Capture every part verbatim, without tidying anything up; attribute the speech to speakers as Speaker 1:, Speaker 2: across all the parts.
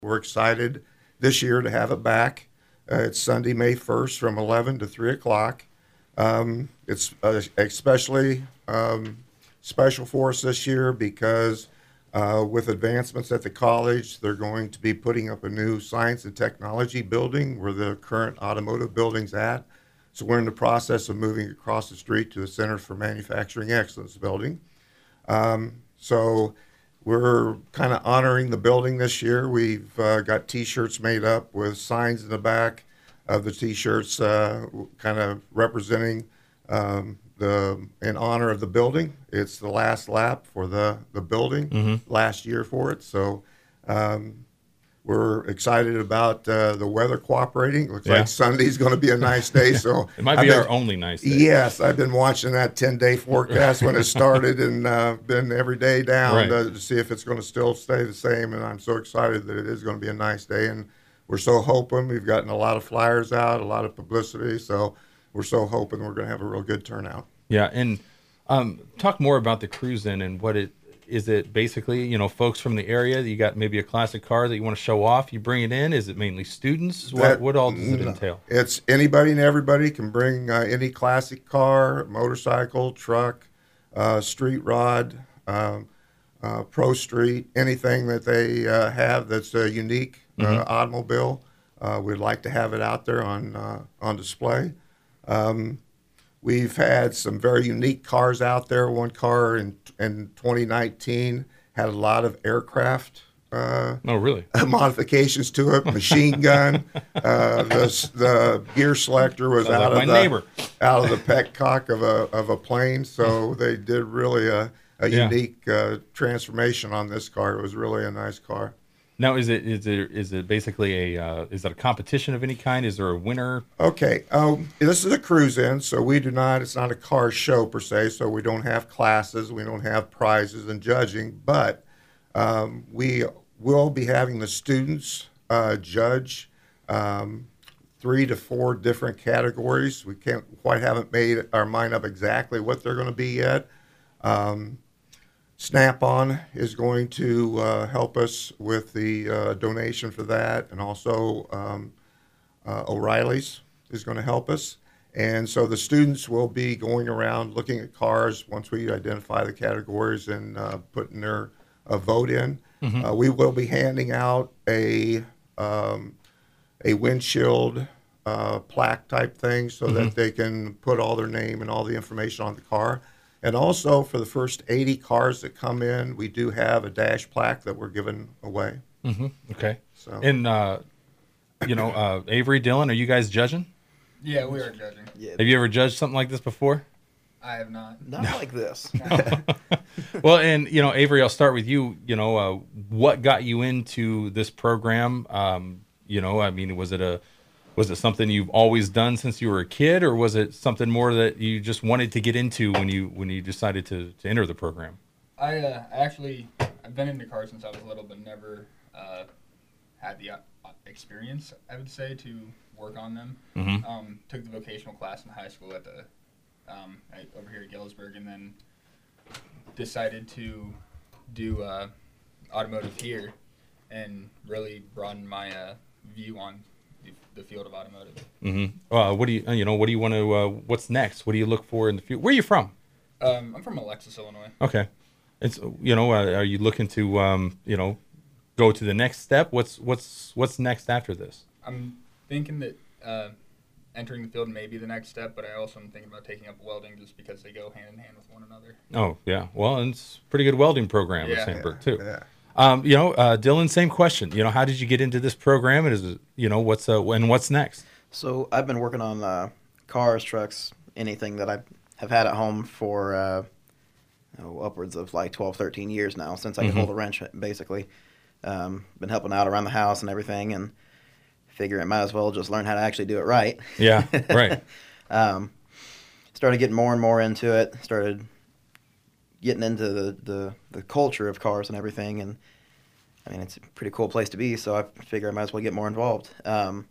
Speaker 1: we're excited this year to have it back. Uh, it's Sunday, May first from eleven to three o'clock. Um, it's uh, especially um, special for us this year because uh, with advancements at the college, they're going to be putting up a new science and technology building where the current automotive building's at. So we're in the process of moving across the street to the Center for Manufacturing Excellence building. Um, so we're kind of honoring the building this year. We've uh, got T-shirts made up with signs in the back of the T-shirts, uh, kind of representing um, the in honor of the building. It's the last lap for the the building, mm-hmm. last year for it. So um, we're excited about uh, the weather cooperating. Looks
Speaker 2: yeah.
Speaker 1: like Sunday's going to be a nice day. So
Speaker 2: it might be been, our only nice day.
Speaker 1: Yes, I've been watching that ten-day forecast when it started, and uh, been every day down
Speaker 2: right.
Speaker 1: to, to see if it's going to still stay the same. And I'm so excited that it is going to be a nice day. And we're so hoping. We've gotten a lot of flyers out, a lot of publicity. So we're so hoping we're going to have a real good turnout.
Speaker 2: Yeah, and um, talk more about the cruise in and what it is. It basically, you know, folks from the area. You got maybe a classic car that you want to show off. You bring it in. Is it mainly students? What,
Speaker 1: That,
Speaker 2: what all does it entail?
Speaker 1: It's anybody and everybody can bring uh, any classic car, motorcycle, truck, uh, street rod, um, uh, pro street, anything that they uh, have that's a unique uh, mm-hmm. automobile. Uh, we'd like to have it out there on uh, on display. Um, we've had some very unique cars out there. One car in in twenty nineteen had a lot of aircraft uh,
Speaker 2: oh, really?
Speaker 1: modifications to it. Machine gun. uh, the, the gear selector was
Speaker 2: Sounds
Speaker 1: out
Speaker 2: like
Speaker 1: of
Speaker 2: my
Speaker 1: the
Speaker 2: neighbor.
Speaker 1: out of the petcock of a of a plane. So they did really a, a
Speaker 2: yeah.
Speaker 1: unique uh, transformation on this car. It was really a nice car.
Speaker 2: Now, is it is it is it basically a uh, is it a competition of any kind? Is there a winner?
Speaker 1: Okay, um, this is a cruise in, so we do not. It's not a car show per se, so we don't have classes, we don't have prizes and judging, but um, we will be having the students uh, judge um, three to four different categories. We can't quite haven't made our mind up exactly what they're going to be yet. Um, Snap-on is going to uh, help us with the uh, donation for that, and also um, uh, O'Reilly's is going to help us. And so the students will be going around looking at cars once we identify the categories and uh, putting their uh, vote in. Mm-hmm. Uh, we will be handing out a um, a windshield uh, plaque type thing so mm-hmm. that they can put all their name and all the information on the car. And also, for the first eighty cars that come in, we do have a dash plaque that we're giving away.
Speaker 2: Mm-hmm. Okay.
Speaker 1: So,
Speaker 2: and, uh, you know, uh, Avery, Dylan, are you guys judging?
Speaker 3: Yeah, we are judging.
Speaker 4: Yeah.
Speaker 2: Have you ever judged something like this before?
Speaker 3: I have not.
Speaker 4: Not no. like this.
Speaker 3: No.
Speaker 2: Well, and, you know, Avery, I'll start with you. You know, uh, what got you into this program? Um, you know, I mean, was it a... Was it something you've always done since you were a kid, or was it something more that you just wanted to get into when you when you decided to, to enter the program?
Speaker 3: I uh, actually I've been into cars since I was little, but never uh, had the uh, experience, I would say, to work on them.
Speaker 2: Mm-hmm.
Speaker 3: Um, took the vocational class in high school at the um, at, over here at Galesburg, and then decided to do uh, automotive here, and really broaden my uh, view on the field of automotive.
Speaker 2: Mm-hmm. Uh, what do you, you know, what do you want to, uh, what's next? What do you look for in the future? Where are you from?
Speaker 3: Um, I'm from Alexis, Illinois.
Speaker 2: Okay. It's, you know, uh, are you looking to, um, you know, go to the next step? What's, what's, what's next after this?
Speaker 3: I'm thinking that uh, entering the field may be the next step, but I also am thinking about taking up welding just because they go hand in hand with one another.
Speaker 2: Oh, yeah. Well, and it's a pretty good welding program
Speaker 3: yeah.
Speaker 2: at Sandburg, too.
Speaker 1: Yeah.
Speaker 2: Um, you know, uh, Dylan, same question. You know, how did you get into this program? And is it, you know, what's uh, and what's next?
Speaker 4: So I've been working on uh, cars, trucks, anything that I have had at home for uh, oh, upwards of like twelve, thirteen years now, since I could mm-hmm. hold a wrench, basically. Um, been helping out around the house and everything, and figuring might as well just learn how to actually do it right.
Speaker 2: Yeah, right.
Speaker 4: um, started getting more and more into it. Started getting into the, the, the culture of cars and everything, and I mean, it's a pretty cool place to be, so I figure I might as well get more involved. Um,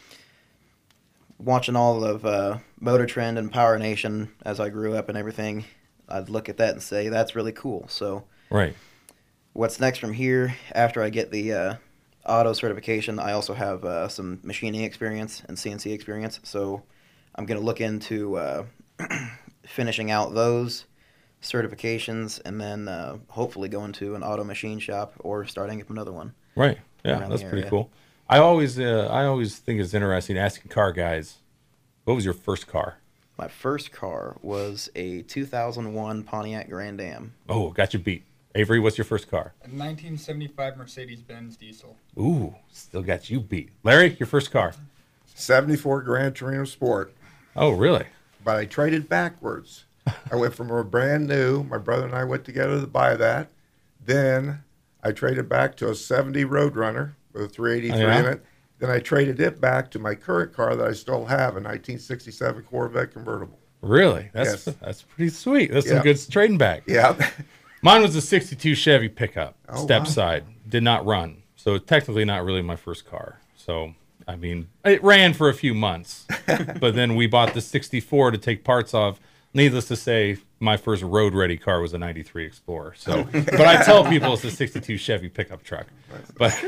Speaker 4: watching all of uh, Motor Trend and Power Nation as I grew up and everything, I'd look at that and say, that's really cool. So
Speaker 2: right.
Speaker 4: What's next from here after I get the uh, auto certification, I also have uh, some machining experience and C N C experience. So I'm going to look into uh, finishing out those certifications and then uh, hopefully going to an auto machine shop or starting up another one.
Speaker 2: Right. Yeah,
Speaker 4: Around
Speaker 2: that's
Speaker 4: the
Speaker 2: pretty
Speaker 4: area.
Speaker 2: cool. I always, uh, I always think it's interesting asking car guys, what was your first car?
Speaker 4: My first car was a two thousand one Pontiac Grand Am.
Speaker 2: Oh, got you beat. Avery, what's your first car?
Speaker 3: A nineteen seventy-five Mercedes-Benz diesel.
Speaker 2: Ooh, still got you beat. Larry, your first car?
Speaker 1: seventy-four Gran Torino Sport.
Speaker 2: Oh, really?
Speaker 1: But I traded backwards. I went from a brand new, my brother and I went together to buy that. Then I traded back to a seventy Roadrunner with a three eighty-three
Speaker 2: Oh, yeah?
Speaker 1: in it. Then I traded it back to my current car that I still have, a nineteen sixty-seven Corvette convertible.
Speaker 2: Really? That's
Speaker 1: Yes.
Speaker 2: that's pretty sweet. That's
Speaker 1: Yeah.
Speaker 2: some good trading back.
Speaker 1: Yeah.
Speaker 2: Mine was a sixty-two Chevy pickup,
Speaker 1: Oh,
Speaker 2: step
Speaker 1: wow.
Speaker 2: side. Did not run. So it's technically not really my first car. So, I mean, it ran for a few months. But then we bought the sixty-four to take parts off. Needless to say, my first road-ready car was a ninety-three Explorer. So, but I tell people it's a sixty-two Chevy pickup truck. But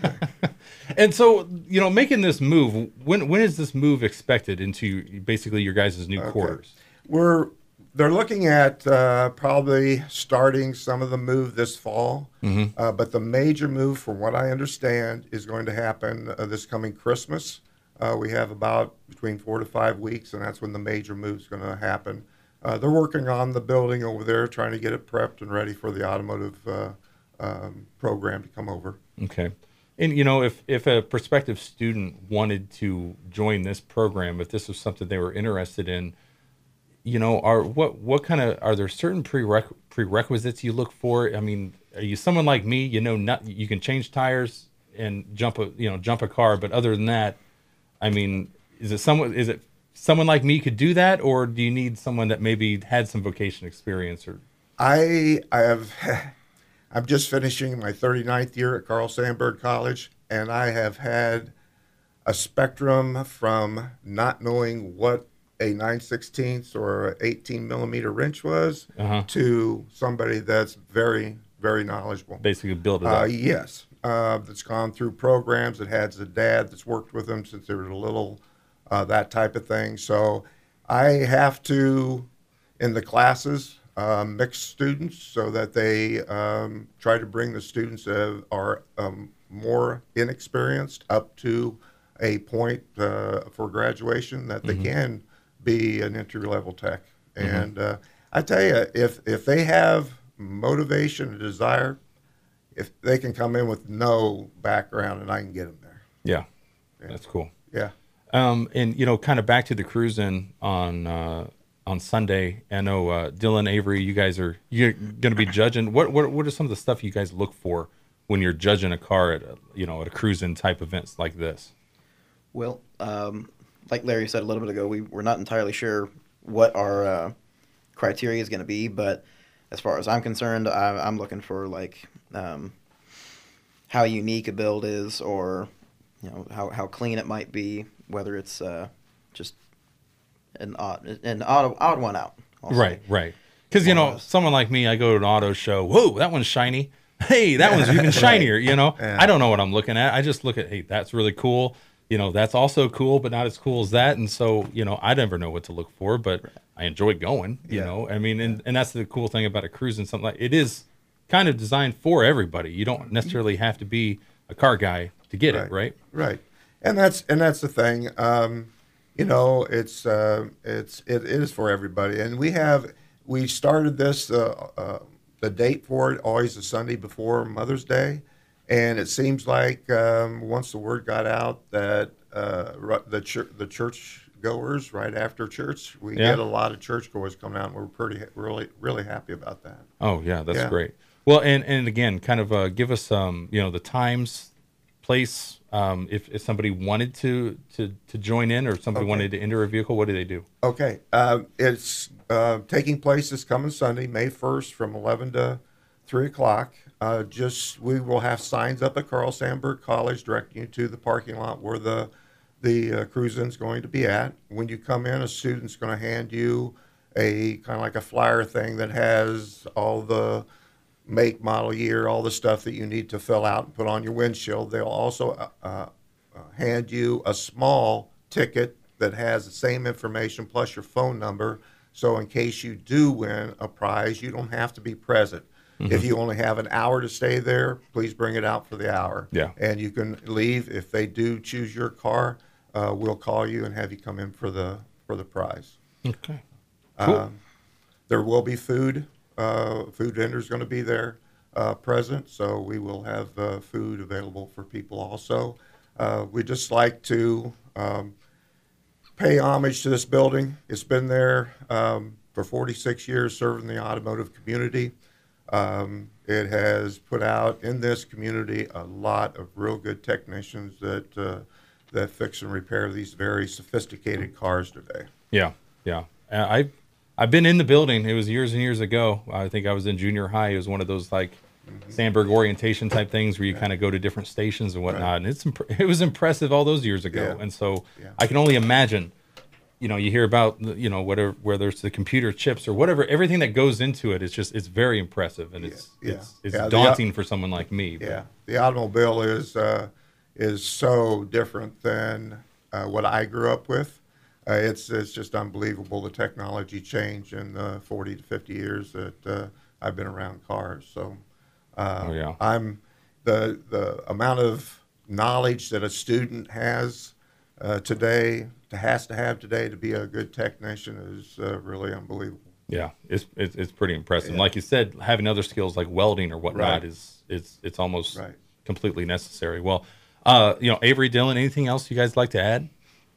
Speaker 2: and so, you know, making this move, when when is this move expected into basically your guys' new quarters?
Speaker 1: We're they're looking at uh, probably starting some of the move this fall,
Speaker 2: Mm-hmm.
Speaker 1: uh, but the major move, from what I understand, is going to happen uh, this coming Christmas. Uh, we have about between four to five weeks, and that's when the major move is going to happen. Uh, they're working on the building over there, trying to get it prepped and ready for the automotive uh, um, program to come over.
Speaker 2: Okay. And, you know, if, if a prospective student wanted to join this program, if this was something they were interested in, you know, are what, what kind of, are there certain prereq- prerequisites you look for? I mean, are you someone like me, you know, not, you can change tires and jump a, you know, jump a car, but other than that, I mean, is it someone, is it someone like me could do that? Or do you need someone that maybe had some vocation experience or?
Speaker 1: I I have I'm just finishing my thirty-ninth year at Carl Sandburg College, and I have had a spectrum from not knowing what a nine sixteenths or an eighteen millimeter wrench was
Speaker 2: Uh-huh.
Speaker 1: to somebody that's very, very knowledgeable.
Speaker 2: Basically build it
Speaker 1: Uh,
Speaker 2: up.
Speaker 1: yes, uh, that's gone through programs, that has a dad that's worked with them since they were little, uh, that type of thing. So I have to, in the classes, uh, mix students so that they um, try to bring the students that are um, more inexperienced up to a point uh, for graduation that they can be an entry-level tech. And uh, I tell you, if if they have motivation and desire, if they can come in with no background, and I can get them there.
Speaker 2: Yeah. That's cool.
Speaker 1: Yeah.
Speaker 2: Um, and you know, kind of back to the cruising on uh, on Sunday. I know uh, Dylan, Avery, you guys are you're going to be judging. What what what are some of the stuff you guys look for when you're judging a car at a, you know at a cruising type events like this?
Speaker 4: Well, um, like Larry said a little bit ago, we, we're not entirely sure what our uh, criteria is going to be, but as far as I'm concerned, I, I'm looking for like um, how unique a build is, or you know how, how clean it might be, whether it's uh, just an odd an odd, odd one out. I'll say.
Speaker 2: Right, right. Because you know,
Speaker 4: Almost.
Speaker 2: someone like me, I go to an auto show. Whoa, that one's shiny. Hey, that one's even shinier. You know,
Speaker 1: Yeah.
Speaker 2: I don't know what I'm looking at. I just look at, hey, that's really cool. You know, that's also cool, but not as cool as that. And so, you know, I never know what to look for, but I enjoy going. You
Speaker 1: Yeah.
Speaker 2: know, I mean, and, and that's the cool thing about a cruise and something like it is kind of designed for everybody. You don't necessarily have to be a car guy to get it, right?
Speaker 1: Right. And that's and that's the thing. Um, you know, it's uh, it's it, it is for everybody. And we have we started this uh, uh, the date for it always the Sunday before Mother's Day, and it seems like um, once the word got out that uh, ru- the chur- the church goers right after church, we
Speaker 2: Yeah.
Speaker 1: get a lot of church goers coming out, and we're pretty really really happy about that.
Speaker 2: Oh yeah, that's
Speaker 1: Yeah.
Speaker 2: great. Well, and and again, kind of uh, give us um, you know, the times, place. Um, if if somebody wanted to to to join in, or somebody
Speaker 1: Okay.
Speaker 2: wanted to enter a vehicle, what do they do?
Speaker 1: Okay, uh, it's uh, taking place this coming Sunday, May first, from eleven to three o'clock. Uh, just we will have signs up at Carl Sandburg College directing you to the parking lot where the the uh, cruise-in's going to be at. When you come in, a student's going to hand you a kind of like a flyer thing that has all the make, model, year, all the stuff that you need to fill out and put on your windshield. They'll also uh, uh, hand you a small ticket that has the same information plus your phone number. So in case you do win a prize, you don't have to be present. Mm-hmm. If you only have an hour to stay there, please bring it out for the hour.
Speaker 2: Yeah.
Speaker 1: And you can leave. If they do choose your car, uh, we'll call you and have you come in for the for the prize.
Speaker 2: Okay. Cool.
Speaker 1: Um, there will be food. Uh, food vendors going to be there uh, present, so we will have uh, food available for people also. Uh, we just like to um, pay homage to this building. It's been there um, for forty-six years, serving the automotive community. Um, it has put out in this community a lot of real good technicians that uh, that fix and repair these very sophisticated cars today.
Speaker 2: Yeah, yeah. Uh, I've I've been in the building. It was years and years ago. I think I was in junior high. It was one of those like mm-hmm. Sandberg orientation type things where you kind of go to different stations and whatnot. Right. And it's imp- it was impressive all those years ago.
Speaker 1: Yeah.
Speaker 2: And so
Speaker 1: yeah.
Speaker 2: I can only imagine. You know, you hear about, you know, whatever, whether it's the computer chips or whatever, everything that goes into it, it's just, it's very impressive. And it's,
Speaker 1: yeah,
Speaker 2: it's, it's
Speaker 1: yeah,
Speaker 2: daunting
Speaker 1: the,
Speaker 2: for someone like me. But.
Speaker 1: Yeah. The automobile is, uh, is so different than uh, what I grew up with. Uh, it's, it's just unbelievable the technology change in the forty to fifty years that uh, I've been around cars. So uh,
Speaker 2: oh, yeah.
Speaker 1: I'm, the, the amount of knowledge that a student has uh, today, to has to have today to be a good technician is uh, really unbelievable.
Speaker 2: Yeah, it's it's, it's pretty impressive.
Speaker 1: Yeah.
Speaker 2: Like you said, having other skills like welding or whatnot
Speaker 1: Right.
Speaker 2: is it's it's almost
Speaker 1: Right.
Speaker 2: completely necessary. Well, uh, you know, Avery, Dylan, anything else you guys like to add?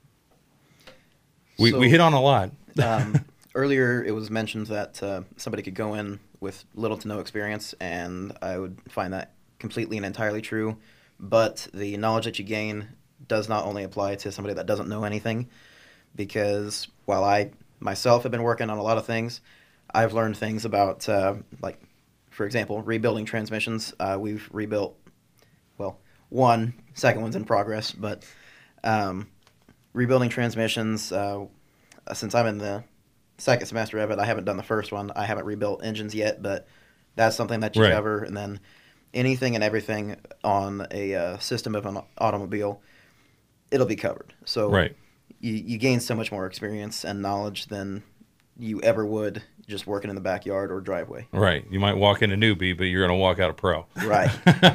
Speaker 2: We
Speaker 4: So,
Speaker 2: we hit on a lot.
Speaker 4: um, earlier, it was mentioned that uh, somebody could go in with little to no experience, and I would find that completely and entirely true. But the knowledge that you gain does not only apply to somebody that doesn't know anything, because while I myself have been working on a lot of things, I've learned things about, uh, like, for example, rebuilding transmissions. Uh, we've rebuilt, well, one, second one's in progress, but um, rebuilding transmissions, uh, since I'm in the second semester of it, I haven't done the first one. I haven't rebuilt engines yet, but that's something that you
Speaker 2: Right.
Speaker 4: cover. And then anything and everything on a uh, system of an automobile, it'll be covered. So
Speaker 2: Right.
Speaker 4: you, you gain so much more experience and knowledge than you ever would just working in the backyard or driveway.
Speaker 2: Right. You might walk in a newbie, but you're going to walk out a pro.
Speaker 4: Right.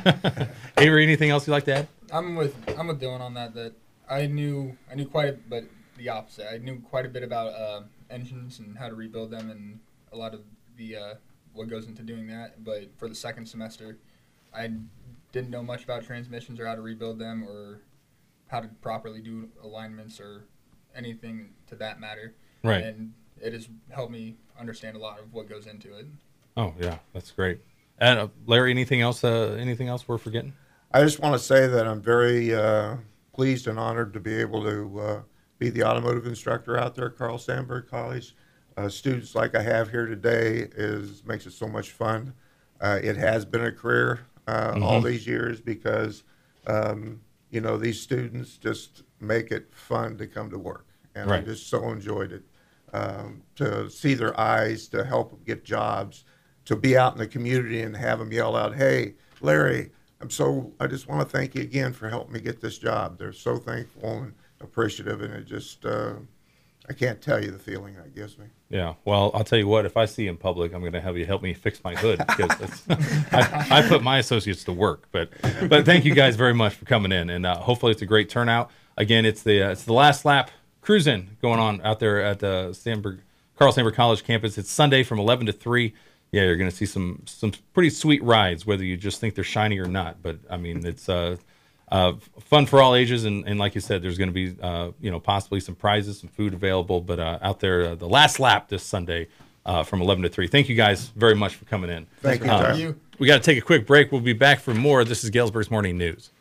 Speaker 2: Avery, anything else you'd like to add?
Speaker 3: I'm with I'm with Dylan on that. That I knew I knew quite a but the opposite. I knew quite a bit about uh, engines and how to rebuild them and a lot of the uh, what goes into doing that. But for the second semester, I didn't know much about transmissions or how to rebuild them or how to properly do alignments or anything to that matter.
Speaker 2: Right.
Speaker 3: And it has helped me understand a lot of what goes into it.
Speaker 2: Oh yeah, that's great. And uh, Larry, anything else? Uh, anything else we're forgetting?
Speaker 1: I just want to say that I'm very uh, pleased and honored to be able to uh, be the automotive instructor out there at Carl Sandburg College. Uh, students like I have here today is makes it so much fun. Uh, it has been a career uh,
Speaker 2: Mm-hmm.
Speaker 1: all these years because um, you know these students just make it fun to come to work, and
Speaker 2: Right.
Speaker 1: I just so enjoyed it. Um, to see their eyes, to help them get jobs, to be out in the community and have them yell out, "Hey, Larry, I'm so, I just want to thank you again for helping me get this job." They're so thankful and appreciative, and it just, uh, I can't tell you the feeling that gives me.
Speaker 2: Yeah. Well, I'll tell you what. If I see you in public, I'm going to have you help me fix my hood because it's, I, I put my associates to work. But but thank you guys very much for coming in, and uh, hopefully it's a great turnout. Again, it's the uh, it's the last lap cruising going on out there at the Sandburg Carl Sandburg College campus. It's Sunday from eleven to three. Yeah, you're going to see some some pretty sweet rides, whether you just think they're shiny or not. But I mean, it's uh, uh, fun for all ages, and, and like you said, there's going to be uh, you know possibly some prizes, some food available. But uh, out there, uh, the last lap this Sunday uh, from eleven to three. Thank you guys very much for coming in.
Speaker 1: Thank you,
Speaker 2: Uh,
Speaker 1: Tyler.
Speaker 3: Thank you.
Speaker 2: We got to take a quick break. We'll be back for more. This is Galesburg's Morning News.